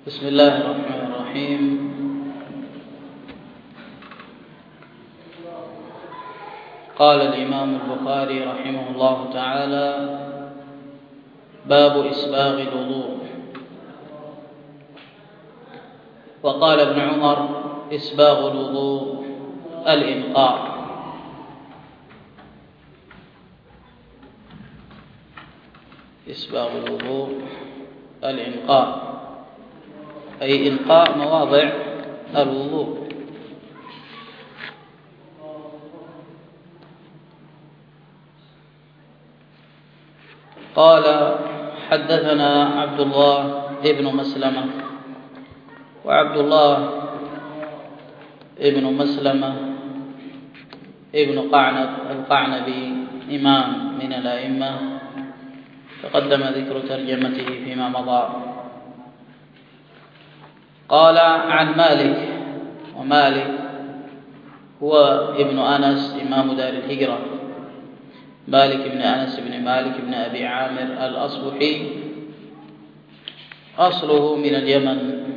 بسم الله الرحمن الرحيم. قال الإمام البخاري رحمه الله تعالى: باب إسباغ الوضوء. وقال ابن عمر: إسباغ الوضوء الإنقاء. إسباغ الوضوء الإنقاء أي إنقاء مواضع الوضوء. قال: حدثنا عبد الله ابن مسلمة. وعبد الله ابن مسلمة ابن قعنب القعنبي إمام من الأئمة، تقدم ذكر ترجمته فيما مضى. قال: عن مالك. ومالك هو ابن أنس إمام دار الهجرة، مالك بن أنس بن مالك بن أبي عامر الأصبحي، أصله من اليمن،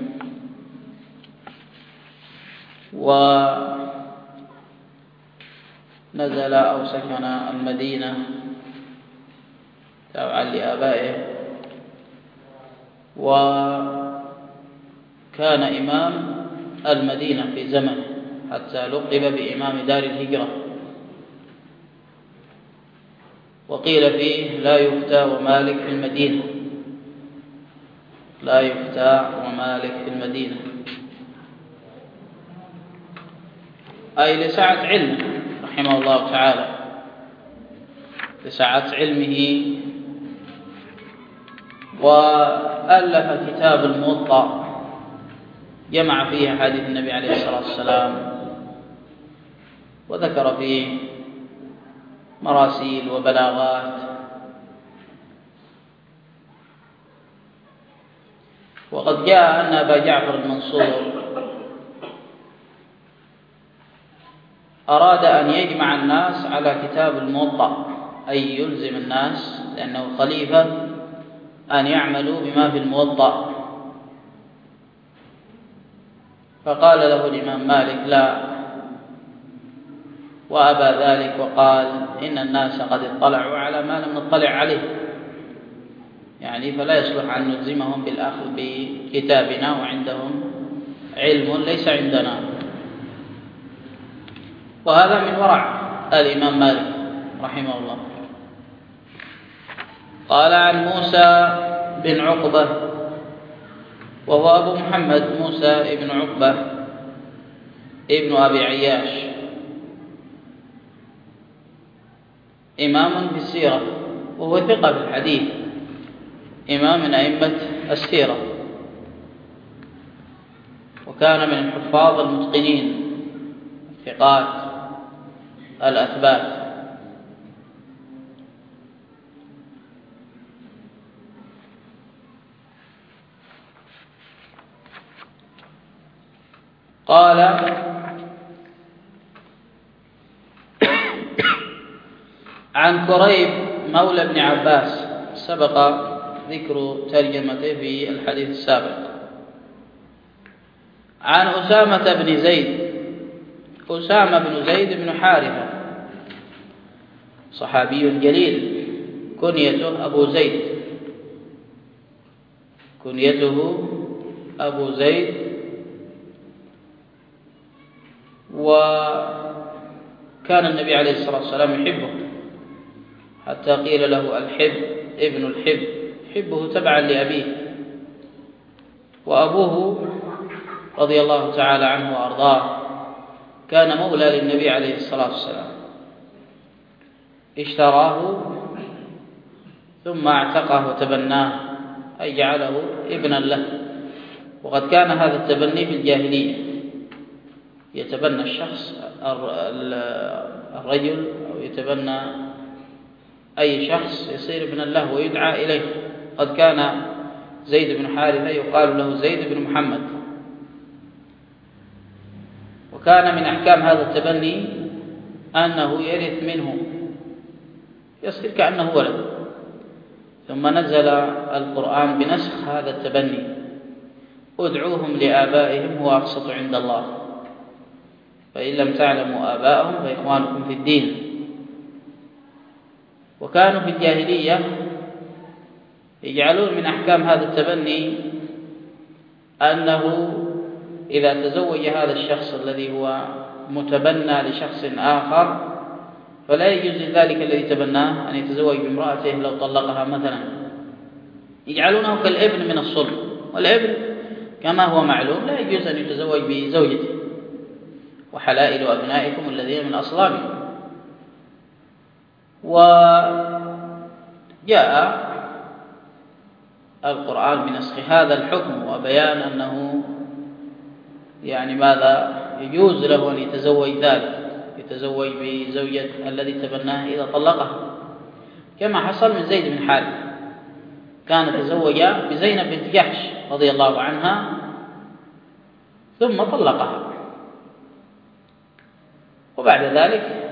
ونزل أو سكن المدينة تابعا لآبائه، وكان إمام المدينة في زمنه حتى لقب بإمام دار الهجرة. وقيل فيه: لا يفتى ومالك في المدينة، لا يفتى ومالك في المدينة، أي لسعة علمه رحمه الله تعالى، لسعة علمه. وألف كتاب الموطأ جمع فيه حديث النبي عليه الصلاة والسلام، وذكر فيه مراسيل وبلاغات. وقد جاء أن أبا جعفر المنصور أراد أن يجمع الناس على كتاب الموطأ، أي يلزم الناس لأنه خليفة أن يعملوا بما في الموطأ. فقال له الإمام مالك: لا، وأبى ذلك، وقال: إن الناس قد اطلعوا على ما لم نطلع عليه، يعني فلا يصلح أن نلزمهم بالأخذ بكتابنا وعندهم علم ليس عندنا. وهذا من ورع الإمام مالك رحمه الله. قال: عن موسى بن عقبة، وهو أبو محمد موسى بن عقبة ابن أبي عياش، إمام في السيرة، وهو ثقة في الحديث، إمام من أئمة السيرة، وكان من الحفاظ المتقنين الثقات الأثبات. قال: عن كريب مولى ابن عباس، سبق ذكر ترجمته في الحديث السابق. عن أسامة بن زيد. أسامة بن زيد بن حارثة صحابي جليل، كنيته أبو زيد، كنيته أبو زيد. وكان النبي عليه الصلاة والسلام يحبه، حتى قيل له الحب ابن الحب، حبه تبعا لأبيه. وأبوه رضي الله تعالى عنه وأرضاه كان مولى للنبي عليه الصلاة والسلام، اشتراه ثم اعتقه وتبناه، أي جعله ابنا له. وقد كان هذا التبني في الجاهلية، يتبنى الشخص الرجل أو يتبنى أي شخص يصير ابنا له ويدعى إليه. قد كان زيد بن حارثة يقال له زيد بن محمد. وكان من أحكام هذا التبني أنه يرث منه، يصير كأنه ولد. ثم نزل القرآن بنسخ هذا التبني، ادعوهم لآبائهم هو أقسط عند الله، فإن لم تعلموا آباءهم فإخوانكم في الدين. وكانوا في الجاهلية يجعلون من أحكام هذا التبني أنه إذا تزوج هذا الشخص الذي هو متبنى لشخص آخر فلا يجوز لذلك الذي تبناه أن يتزوج بامرأته لو طلقها مثلا، يجعلونه كالابن من الصلب، والابن كما هو معلوم لا يجوز أن يتزوج بزوجته، وحلائل أبنائكم الذين من أصلابكم. وجاء القرآن بنسخ هذا الحكم وبيان أنه يعني ماذا يجوز له أن يتزوج ذلك، يتزوج بزوجة الذي تبناه إذا طلقها، كما حصل من زيد بن حارثة، كان تزوج بزينب بنت جحش رضي الله عنها ثم طلقها، وبعد ذلك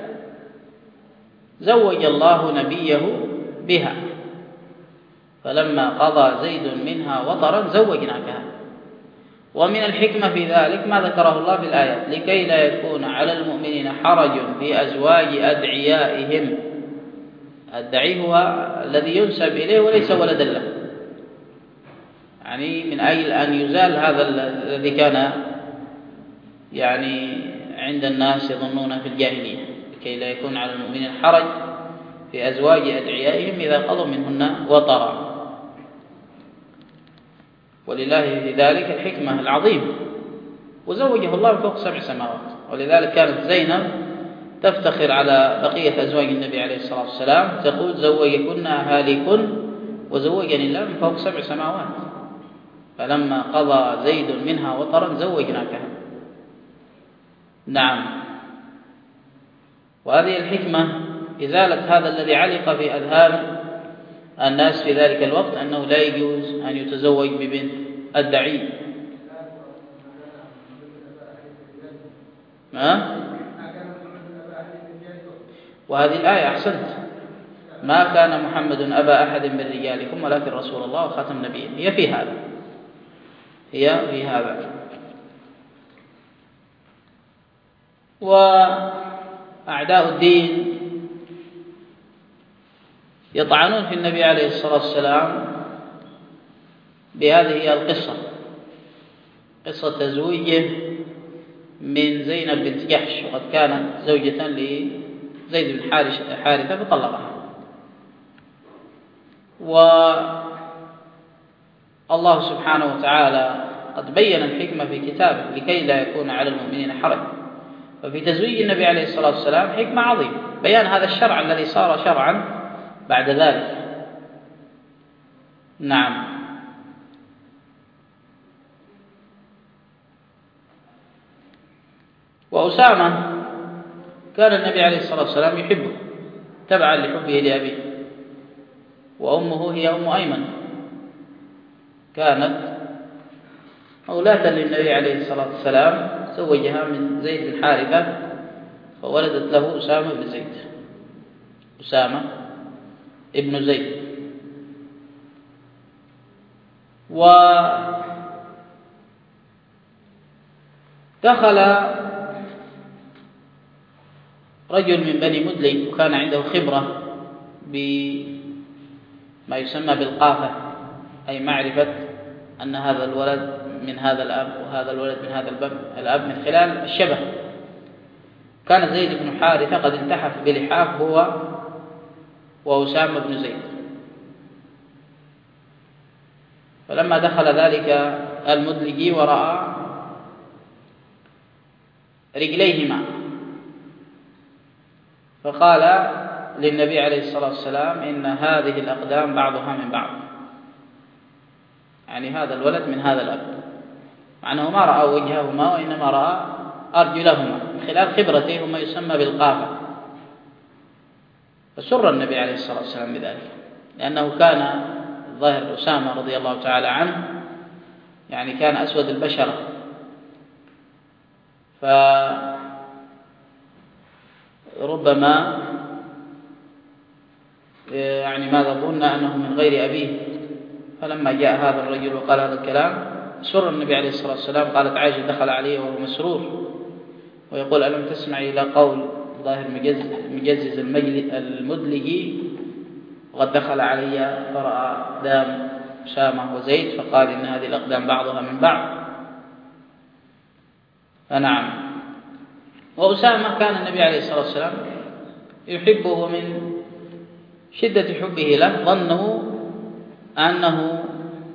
زوج الله نبيه بها، فلما قضى زيد منها وطرا زوجناكها. ومن الحكمة في ذلك ما ذكره الله في الآيات: لكي لا يكون على المؤمنين حرج في أزواج أدعيائهم. الدعي هو الذي ينسب إليه وليس ولدا له، يعني من أجل أن يزال هذا الذي كان يعني عند الناس يظنون في الجاهلية، لكي لا يكون على المؤمنين حرج في أزواج أدعيائهم إذا قضوا منهن وطرا. ولله في ذلك الحكمة العظيمة، وزوجه الله فوق 7 سماوات. ولذلك كانت زينب تفتخر على بقية أزواج النبي عليه الصلاة والسلام، تقول: زوجكن أهاليكن وزوجني الله من فوق 7 سماوات، فلما قضى زيد منها وطرا زوجناكها. نعم. وهذه الحكمة إزالة هذا الذي علق في أذهان الناس في ذلك الوقت، أنه لا يجوز أن يتزوج ببنت الدعي. وهذه الآية أحسنت: ما كان محمد أبا أحد من رجالكم ولكن رسول الله وخاتم النبيين. هي في هذا. وأعداء الدين يطعنون في النبي عليه الصلاة والسلام بهذه القصة، قصة تزويجه من زينب بنت جحش، وقد كانت زوجة لزيد بن حارثة فطلقها. والله سبحانه وتعالى قد بين الحكمة في كتابه لكي لا يكون على المؤمنين حرج. ففي تزويج النبي عليه الصلاة والسلام حكمة عظيمة، بيان هذا الشرع الذي صار شرعا بعد ذلك. نعم. وأسامة كان النبي عليه الصلاة والسلام يحبه تبعا لحبه لأبيه، وأمه هي أم أيمن، كانت مولاة للنبي عليه الصلاة والسلام، زوجها من زيد بن حارثة فولدت له أسامة بن زيد، أسامة ابن زيد. ودخل رجل من بني مدلج وكان عنده خبرة بما يسمى بالقافة، أي معرفة أن هذا الولد من هذا الأب وهذا الولد من هذا الأب من خلال الشبه. كان زيد بن حارثة قد التحف بلحاف هو وأسامة بن زيد، فلما دخل ذلك المدلجي ورأى رجليهما فقال للنبي عليه الصلاة والسلام: إن هذه الأقدام بعضها من بعض، يعني هذا الولد من هذا الأب، مع أنه ما رأى وجههما وإنما رأى أرجلهما من خلال خبرته وما يسمى بالقافة. فسر النبي عليه الصلاة والسلام بذلك، لأنه كان ظاهر أسامة رضي الله تعالى عنه يعني كان أسود البشرة، فربما يعني ماذا ظن أنه من غير أبيه. فلما جاء هذا الرجل وقال هذا الكلام سر النبي عليه الصلاة والسلام. قالت عائشة دخل عليه وهو مسرور ويقول ألم تسمعي إلى قول ظاهر مجزز المدلجي وقد دخل علي فرأى أقدام أسامة وزيد فقال إن هذه الأقدام بعضها من بعض. فنعم. وأسامة كان النبي عليه الصلاة والسلام يحبه من شدة حبه له، ظنوا أنه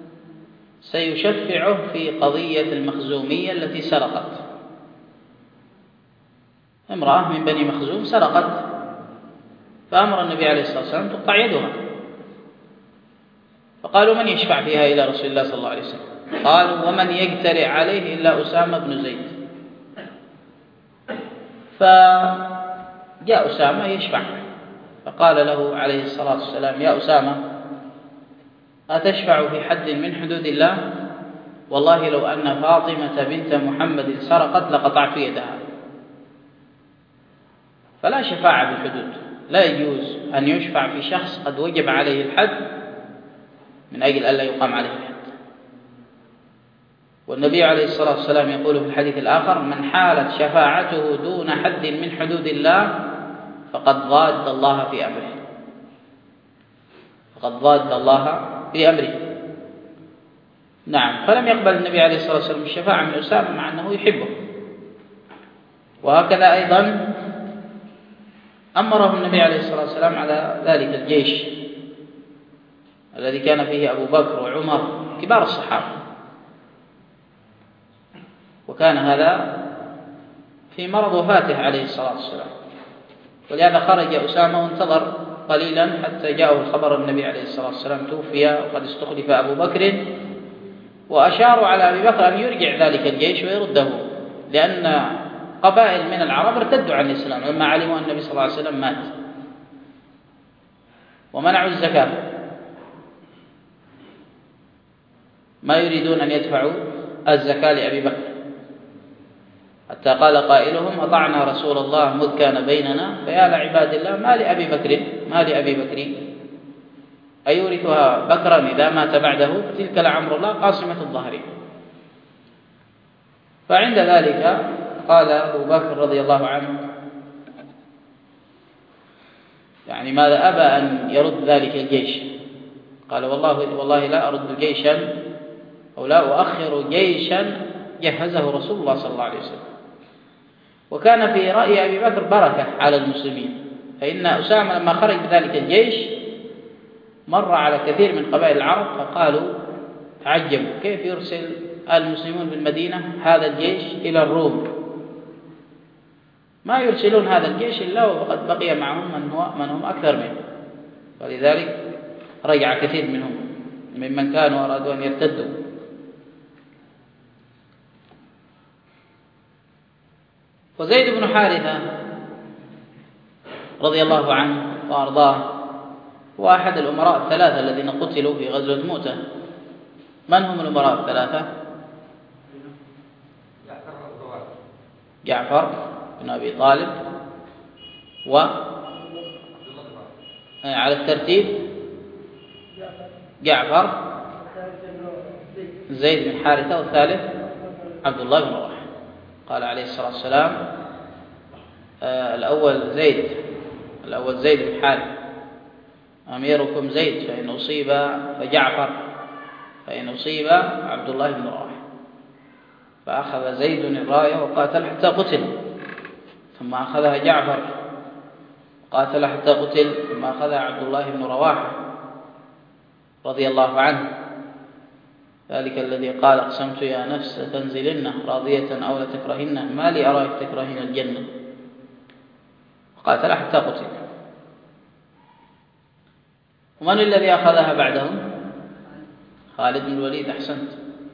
سيشفعه في قضية المخزومية التي سرقت. امرأة من بني مخزوم سرقت، فأمر النبي عليه الصلاة والسلام تقطع يدها، فقالوا من يشفع فيها إلى رسول الله صلى الله عليه وسلم؟ قالوا ومن يجترئ عليه إلا أسامة بن زيد. فجاء أسامة يشفع، فقال له عليه الصلاة والسلام يا أسامة أتشفع في حد من حدود الله؟ والله لو أن فاطمة بنت محمد سرقت لقطعت يدها. فلا شفاعة بالحدود، لا يجوز أن يشفع في شخص قد وجب عليه الحد من أجل ألا يقام عليه الحد. والنبي عليه الصلاة والسلام يقول في الحديث الآخر من حالت شفاعته دون حد من حدود الله فقد ضاد الله في أمره، فقد ضاد الله في أمره. نعم. فلم يقبل النبي عليه الصلاة والسلام الشفاعة من أسامة مع أنه يحبه. وهكذا أيضا أمره النبي عليه الصلاة والسلام على ذلك الجيش الذي كان فيه أبو بكر وعمر كبار الصحابة، وكان هذا في مرض وفاته عليه الصلاة والسلام، ولهذا خرج أسامة وانتظر قليلا حتى جاءه الخبر النبي عليه الصلاة والسلام توفي وقد استخلف أبو بكر، وأشاروا على أبي بكر أن يرجع ذلك الجيش ويرده، لأن قبائل من العرب ارتدوا عن الإسلام لما علموا أن النبي صلى الله عليه وسلم مات، ومنعوا الزكاة، ما يريدون أن يدفعوا الزكاة لأبي بكر، حتى قال قائلهم أطعنا رسول الله مذ كان بيننا فيا لعباد الله ما لأبي بكر أيورثها بكرا إذا مات بعده فتلك لعمر الله قاصمة الظهر. فعند ذلك قال أبو بكر رضي الله عنه يعني ماذا أبى أن يرد ذلك الجيش؟ قال والله لا أرد جيشا أو لا أؤخر جيشا جهزه رسول الله صلى الله عليه وسلم. وكان في رأي أبي بكر بركة على المسلمين، فإن أسامة لما خرج بذلك الجيش مر على كثير من قبائل العرب فقالوا تعجبوا كيف يرسل المسلمون بالمدينة هذا الجيش إلى الروم، ما يرسلون هذا الجيش إلا وقد بقي معهم من هم أكثر منه. ولذلك رجع كثير منهم ممن كانوا أرادوا أن يرتدوا. وزيد بن حارثة رضي الله عنه وأرضاه هو أحد الأمراء الثلاثة الذين قتلوا في غزوة مؤتة. من هم الأمراء الثلاثة؟ جعفر بن أبي طالب، على الترتيب جعفر، زيد بن حارثة، والثالث عبد الله بن رواحة. قال عليه الصلاة والسلام الأول زيد بن حارثة أميركم زيد فإن أصيب فجعفر فإن أصيب عبد الله بن رواحة. فأخذ زيد الراية وقاتل حتى قتل، ثم أخذها جعفر قاتل حتى قتل، ثم أخذها عبد الله بن رواحة رضي الله عنه، ذلك الذي قال أقسمت يا نفس تنزلن راضية أو لتكرهن ما لي أراك تكرهين الجنة، قاتل حتى قتل. ومن الذي أخذها بعدهم؟ خالد بن الوليد. أحسنت.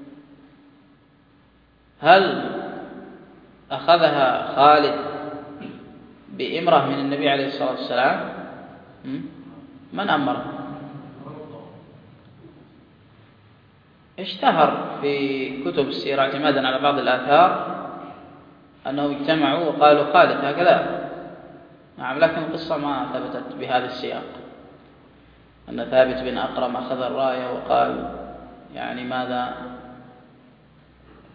هل أخذها خالد بإمرة من النبي عليه الصلاة والسلام؟ من أمره؟ اشتهر في كتب السيرة اعتمادا على بعض الآثار أنهم اجتمعوا وقالوا خالد هكذا. نعم، لكن القصة ما ثبتت بهذا السياق، أن ثابت بن أقرم أخذ الراية وقال يعني ماذا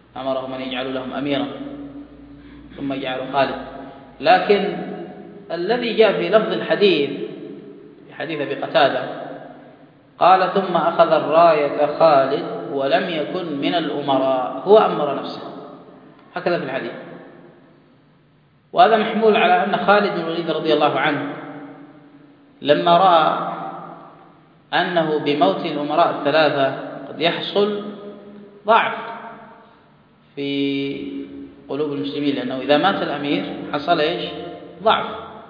أمرهم أن يجعلوا لهم أميرا ثم يجعلوا خالد. لكن الذي جاء في لفظ الحديث في حديث أبي قتادة قال ثم أخذ الراية خالد ولم يكن من الأمراء، هو أمر نفسه، هكذا في الحديث. وهذا محمول على أن خالد بن الوليد رضي الله عنه لما رأى أنه بموت الأمراء الثلاثة قد يحصل ضعف في قلوب المسلمين، لأنه إذا مات الأمير حصل ضعف،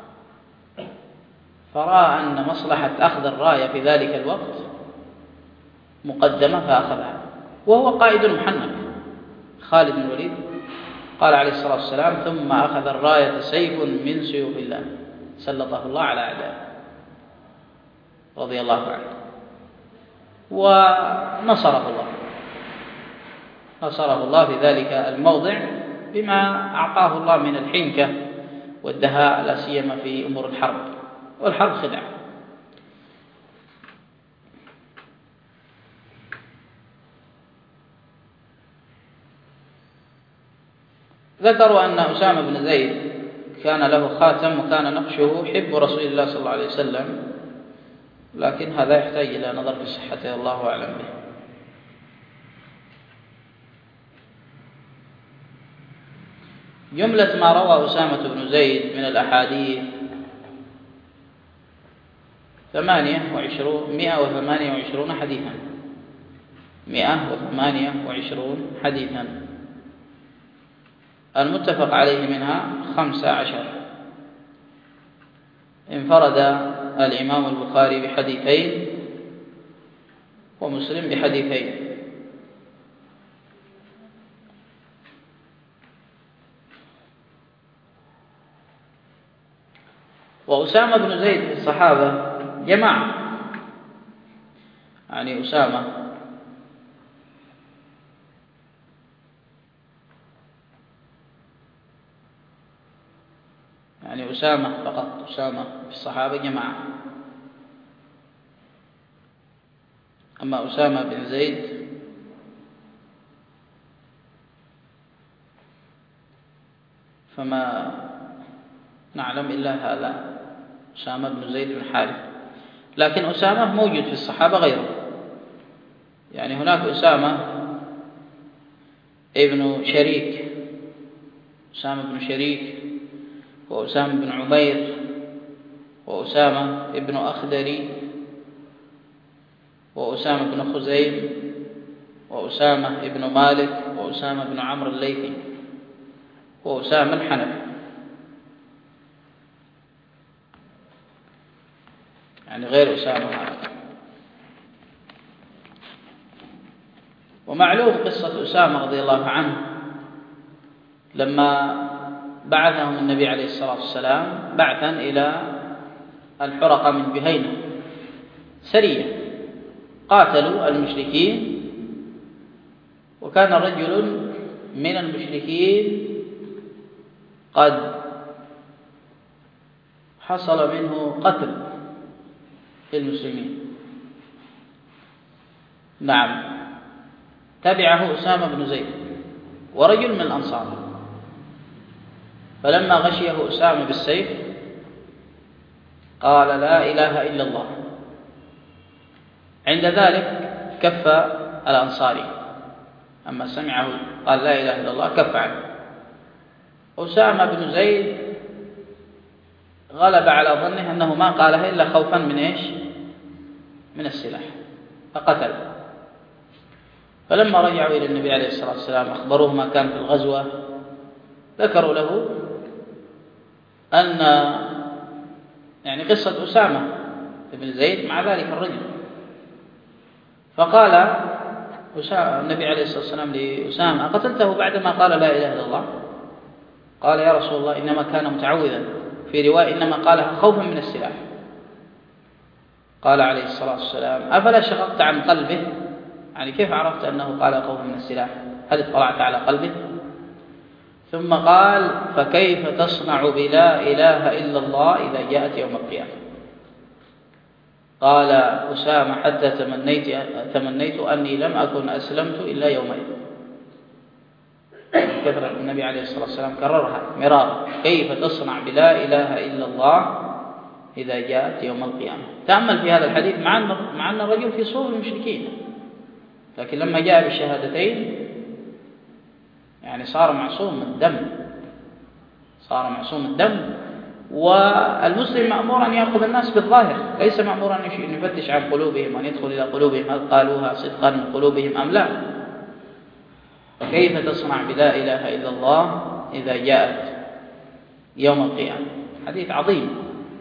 فرأى أن مصلحة أخذ الراية في ذلك الوقت مقدمة فأخذها، وهو قائد محنك خالد بن الوليد. قال عليه الصلاة والسلام ثم أخذ الراية سيف من سيوف الله سلطه الله على أعدائه رضي الله عنه، ونصره الله في ذلك الموضع بما أعطاه الله من الحنكة والدهاء، لا سيما في أمور الحرب، والحرب خدعة. ذكروا أن أسامة بن زيد كان له خاتم وكان نقشه حب رسول الله صلى الله عليه وسلم، لكن هذا يحتاج إلى نظر في صحته، الله أعلم به. جملة ما روى أسامة بن زيد من الأحاديث 128 حديثا، 128 حديثا، المتفق عليه منها 15. انفرد الإمام البخاري بحديثين ومسلم بحديثين. وأسامة بن زيد في الصحابة جماعة، يعني أسامة فقط، أسامة في الصحابة جماعة. أما أسامة بن زيد فما نعلم إلا هذا، أسامة بن زيد بن حارث. لكن أسامة موجود في الصحابة غيره، يعني هناك أسامة ابن شريك، أسامة بن شريك، وأسامة بن عمير، وأسامة ابن أخدري، وأسامة بن خزيم، وأسامة ابن مالك، وأسامة بن عمرو الليثي، وأسامة الحنفي، يعني غير أسامة هذا. ومعلوم قصة أسامة رضي الله عنه لما بعثهم النبي عليه الصلاة والسلام بعثا إلى الحرقة من جهينة سرية، قاتلوا المشركين، وكان رجل من المشركين قد حصل منه قتل للمسلمين. نعم، تبعه أسامة بن زيد ورجل من الأنصار، فلما غشيه أسامة بالسيف قال لا إله إلا الله. عند ذلك كف الأنصاري، أما سمعه قال لا إله إلا الله كف عنه. أسامة بن زيد غلب على ظنه أنه ما قالها إلا خوفا من من السلاح، فقتل. فلما رجعوا إلى النبي عليه الصلاة والسلام أخبروه ما كان في الغزوة، ذكروا له أن يعني قصة أسامة بن زيد مع ذلك الرجل. فقال النبي عليه الصلاة والسلام لأسامة أقتلته بعدما قال لا إله إلا الله؟ قال يا رسول الله إنما كان متعوذا، في رواية إنما قالها خوفا من السلاح. قال عليه الصلاة والسلام أفلا شققت عن قلبه؟ يعني كيف عرفت أنه قال خوفا من السلاح؟ هل اطلعت على قلبه؟ ثم قال فكيف تصنع بلا إله إلا الله إذا جاءت يوم القيامة؟ قال أسامة حتى تمنيت أني لم أكن أسلمت إلا يومئذ. كثرة النبي عليه الصلاة والسلام كررها مرارا: كيف تصنع بلا إله إلا الله إذا جاءت يوم القيامة. تأمل في هذا الحديث، مع أن الرجل في صوف المشركين، لكن لما جاء بالشهادتين يعني صار معصوم الدم، صار معصوم الدم. والمسلم مأمور أن يأخذ الناس بالظاهر، ليس مأمور أن يفتش عن قلوبهم وأن يدخل إلى قلوبهم هل قالوها صدقا من قلوبهم أم لا. كيف تصنع بلا إله إلا الله إذا جاءت يوم القيامة؟ حديث عظيم.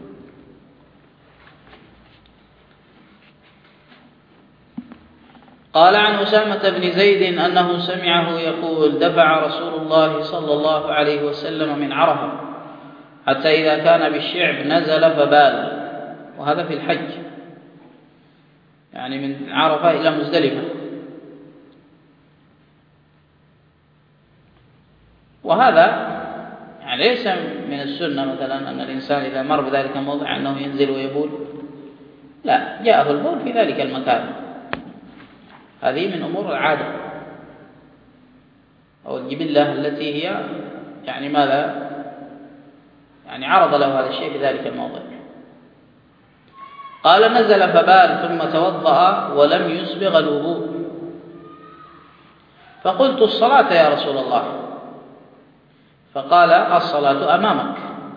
قال عن أسامة بن زيد أنه سمعه يقول: دفع رسول الله صلى الله عليه وسلم من عرفة حتى إذا كان بالشعب نزل فبال. وهذا في الحج، يعني من عرفة إلى مزدلفة. وهذا يعني ليس من السنة مثلا أن الإنسان إذا مر بذلك الموضع أنه ينزل ويبول، لا، جاءه البول في ذلك المكان. هذه من أمور العادة أو الجبلة التي هي يعني ماذا، يعني عرض له هذا الشيء في ذلك الموضع. قال: نزل فبال ثم توضأ ولم يسبغ الوضوء. فقلت: الصلاة يا رسول الله؟ فقال: الصلاة أمامك.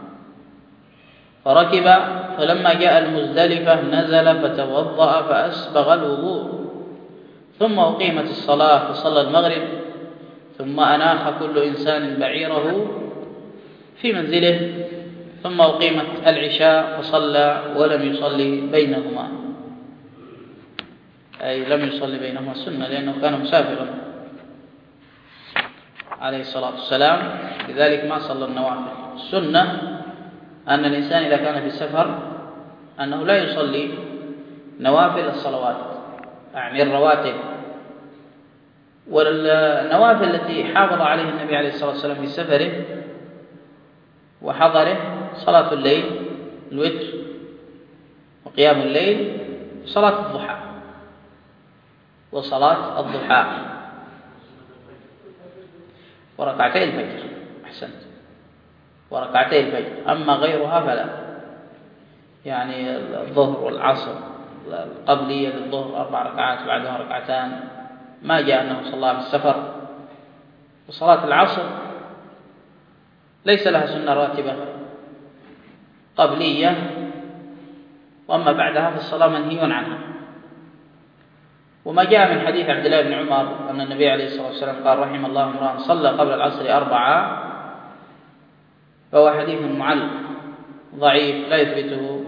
فركب، فلما جاء المزدلفة نزل فتوضأ فأسبغ الوضوء، ثم أقيمت الصلاة فصلى المغرب، ثم أناخ كل إنسان بعيره في منزله، ثم أقيمت العشاء فصلى ولم يصلي بينهما، أي لم يصلي بينهما السنة لأنه كان مسافرا عليه الصلاة والسلام، لذلك ما صلى النوافل. السنة أن الإنسان إذا كان في السفر أنه لا يصلي نوافل الصلوات، يعني الرواتب. والنوافل التي حافظ عليها النبي عليه الصلاة والسلام في سفره وحضره: صلاة الليل، الوتر، وقيام الليل، صلاة الضحى، وصلاة الضحى، وركعتي الفجر. أحسنت، وركعتي الفجر. أما غيرها فلا، يعني الظهر والعصر، القبلية للظهر 4 ركعات بعدها ركعتان، ما جاء أنه صلى في السفر. وصلاة العصر ليس لها سنة راتبة قبلية، وأما بعدها فالصلاة منهي عنها. وما جاء من حديث عبد الله بن عمر أن النبي عليه الصلاة والسلام قال: رحم الله امرأ صلى قبل العصر 4، فهو حديث معل ضعيف لا يثبته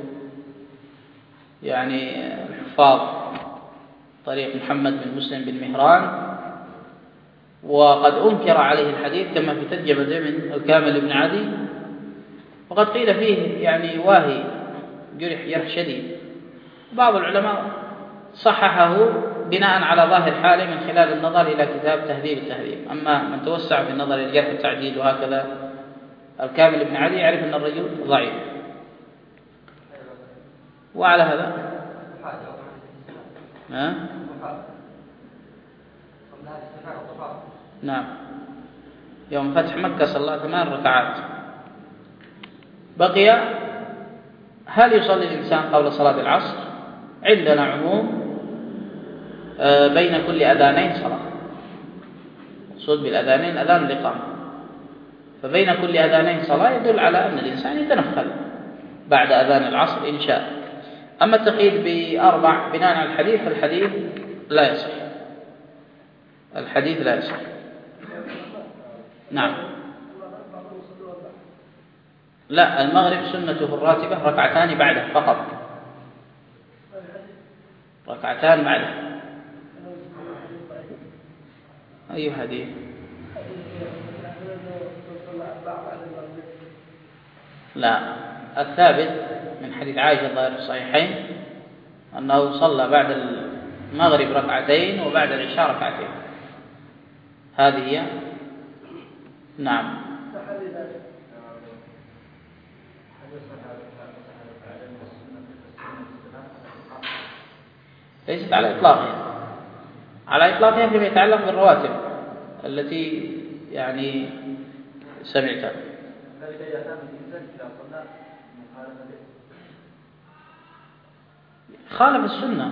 يعني الحفاظ، طريق محمد بن مسلم بن مهران. وقد أنكر عليه الحديث كما في ترجمة من الكامل بن عدي، وقد قيل فيه يعني واهي، جرح شديد. بعض العلماء صححه بناء على ظاهر حاله من خلال النظر إلى كتاب تهذيب التهذيب. أما من توسع في النظر إلى الجرح والتعديل وهكذا، الكامل بن عدي يعرف أن الرجل ضعيف. وعلى هذا نعم، يوم فتح مكة صلى 8 ركعات. بقي: هل يصلي الإنسان قبل صلاة العصر؟ عندنا عموم بين كل أذانين صلاة. مقصود بالأذانين أذان الإقامة، فبين كل أذانين صلاة يدل على أن الإنسان يتنفل بعد أذان العصر إن شاء. أما التقييد ب4 بناء على الحديث، فالحديث لا يصح، الحديث لا يصح. نعم، لا، المغرب سنته الراتبة 2 ركعتان بعده فقط، 2 ركعتان بعده. أي حديث؟ لا، الثابت من حديث عائشة الظاهر في الصحيحين أنه صلى بعد المغرب 2 ركعتين وبعد العشاء 2 ركعتين. هذه هي. نعم. ليست على إطلاقها، على إطلاقها فيما يتعلق بالرواتب التي يعني سمعته. خالف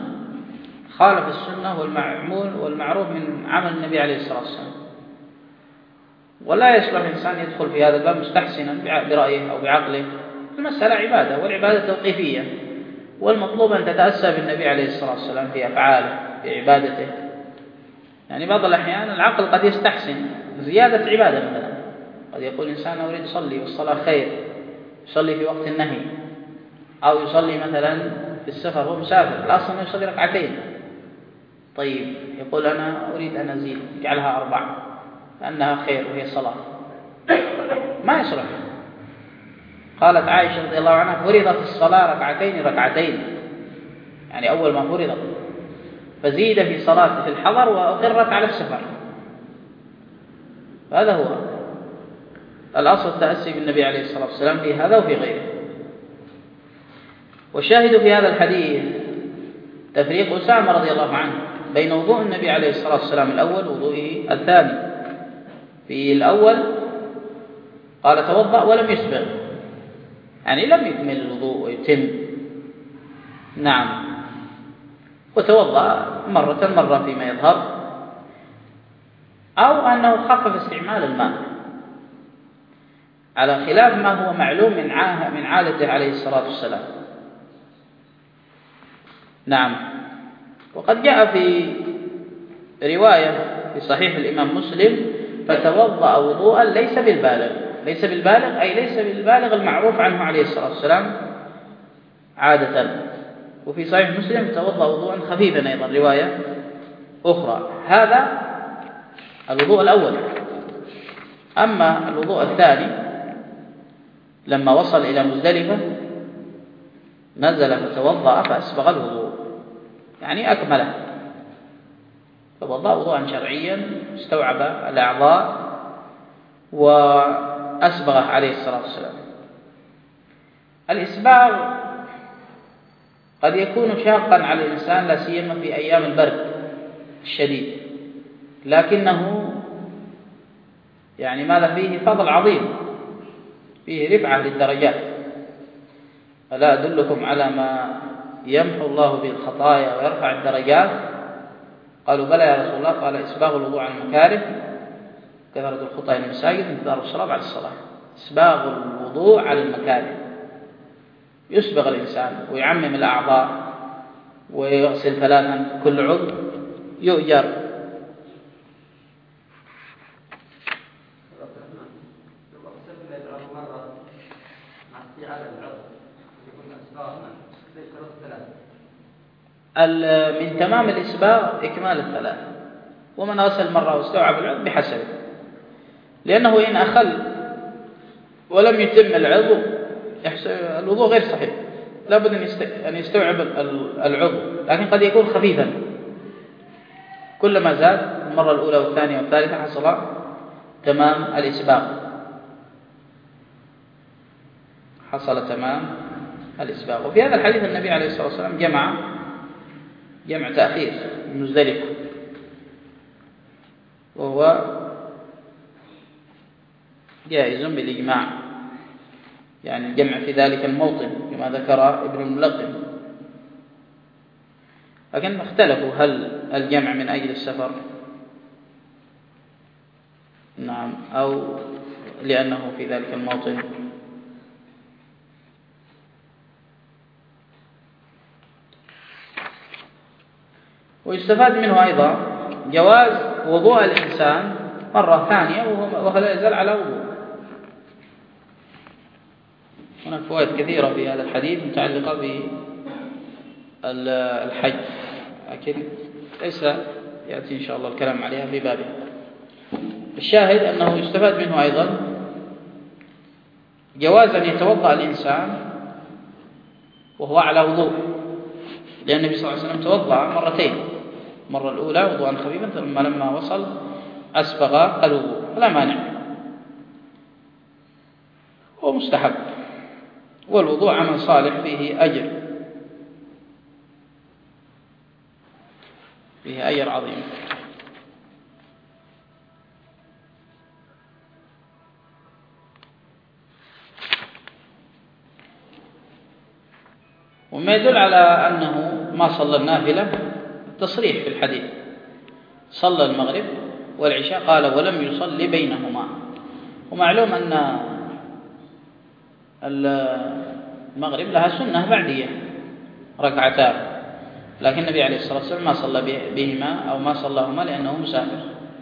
السنة والمعمول والمعروف من عمل النبي عليه الصلاة والسلام، ولا يصلح إنسان يدخل في هذا الباب مستحسنا برأيه أو بعقله. المسألة عبادة، والعبادة توقيفية، والمطلوب أن تتأسى بالنبي عليه الصلاة والسلام في أفعاله في عبادته. يعني بعض الأحيان العقل قد يستحسن زيادة عبادة، مثلا قد يقول إنسان أريد أصلي والصلاة خير، يصلي في وقت النهي، أو يصلي مثلا في السفر هو مسافر الأصل يصلي ركعتين، طيب يقول أنا أريد أن أزيد اجعلها 4 لأنها خير وهي صلاة، ما يصلح. قالت عائشة رضي الله عنها فرضت الصلاة ركعتين، يعني أول ما فرضت، فزيد في صلاة في الحضر وأقرت على السفر. هذا هو الأصل، التأسي بالنبي عليه الصلاة والسلام في هذا وفي غيره. والشاهد في هذا الحديث تفريق أسامة رضي الله عنه بين وضوء النبي عليه الصلاة والسلام الأول ووضوئه الثاني. في الأول قال توضأ ولم يسبغ، يعني لم يكمل الوضوء ويتم، نعم، وتوضأ مرة فيما يظهر، أو أنه خفف استعمال الماء على خلاف ما هو معلوم من عادته عليه الصلاة والسلام. نعم. وقد جاء في رواية في صحيح الإمام مسلم فتوضأ وضوءا ليس بالبالغ أي ليس بالبالغ المعروف عنه عليه الصلاة والسلام عادة. وفي صحيح مسلم توضأ وضوءا خفيفا أيضا رواية أخرى. هذا الوضوء الأول. أما الوضوء الثاني لما وصل إلى مزدلفة نزل فتوضأ فأسبغ الوضوء، يعني أكمله، توضأ وضوءا شرعيا استوعب الأعضاء وأسبغ عليه الصلاة والسلام. الإسباغ قد يكون شاقا على الإنسان لا سيما في أيام البرد الشديد، لكنه يعني ماذا فيه فضل عظيم، فيه رفعة للدرجات. ألا أدلكم على ما يمحو الله به الخطايا ويرفع الدرجات؟ قالوا بلى يا رسول الله. قال إسباغ الوضوء على المكاره، كثرة الخطى إلى المساجد، انتظار الصلاة بعد الصلاة. إسباغ الوضوء على المكاره، يسبغ الإنسان ويعمم الأعضاء ويغسل 3 كل عضو يؤجر. من تمام الإسباغ إكمال 3، ومن غسل مرة واستوعب العضو بحسبه، لأنه إن أخل ولم يتم العضو الوضوء غير صحيح، لابد أن يستوعب العضو، لكن قد يكون خفيفا. كلما زاد المرة الأولى والثانية والثالثة حصل تمام الإسباغ، حصل تمام الإسباغ. وفي هذا الحديث النبي عليه الصلاة والسلام جمع تأخير مزدلفة، وهو جائز بالإجماع، يعني الجمع في ذلك الموطن كما ذكر ابن الملقن. لكن اختلفوا هل الجمع من أجل السفر نعم أو لأنه في ذلك الموطن. ويستفاد منه أيضا جواز وضوء الإنسان مرة ثانية وهو لا يزال على وضوء. هناك فوائد كثيرة في هذا الحديث متعلقة بالحج، لكن ليس يأتي إن شاء الله الكلام عليها في بابه. الشاهد أنه يستفاد منه أيضا جواز أن يتوضأ الإنسان وهو على وضوء، لأن النبي صلى الله عليه وسلم توضأ مرتين، المرة الأولى وضوءا خفيفا، ثم لما وصل أسبغ الوضوء، فلا مانع، هو مستحب، والوضوء عمل صالح فيه أجر عظيم. وما يدل على أنه ما صلى النافلة تصريح في الحديث، صلى المغرب والعشاء قال ولم يصلي بينهما. ومعلوم أن المغرب لها سنة بعدية ركعتان، لكن النبي عليه الصلاة والسلام ما صلى بهما أو ما صلاهما لأنه مسافر.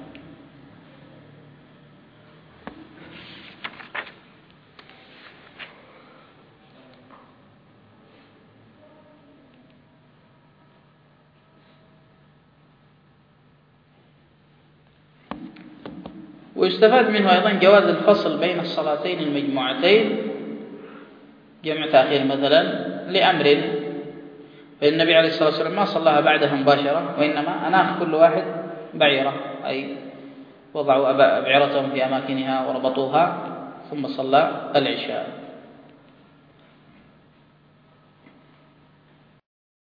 ويستفاد منه أيضا جواز الفصل بين الصلاتين المجموعتين، جمع تأخير مثلا لأمر، فالنبي عليه الصلاة والسلام ما صلاها بعدها مباشرة، وإنما أناخ كل واحد بعيرة، أي وضعوا أبعرتهم في أماكنها وربطوها ثم صلى العشاء.